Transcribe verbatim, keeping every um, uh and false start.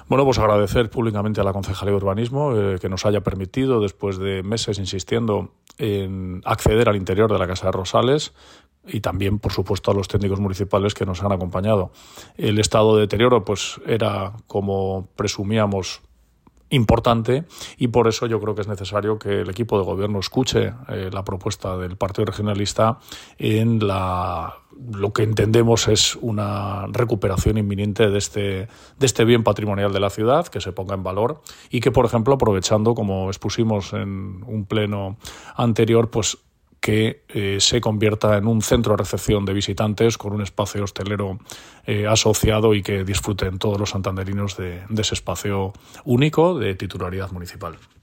Bueno, pues agradecer públicamente a la Concejalía de Urbanismo eh, que nos haya permitido, después de meses insistiendo en acceder al interior de la Casa de Rosales, y también, por supuesto, a los técnicos municipales que nos han acompañado. El estado de deterioro pues era, como presumíamos, importante, y por eso yo creo que es necesario que el equipo de gobierno escuche eh, la propuesta del Partido Regionalista en la, lo que entendemos es una recuperación inminente de este, de este bien patrimonial de la ciudad, que se ponga en valor y que, por ejemplo, aprovechando, como expusimos en un pleno anterior, pues que eh, se convierta en un centro de recepción de visitantes con un espacio hostelero eh, asociado y que disfruten todos los santanderinos de, de ese espacio único de titularidad municipal.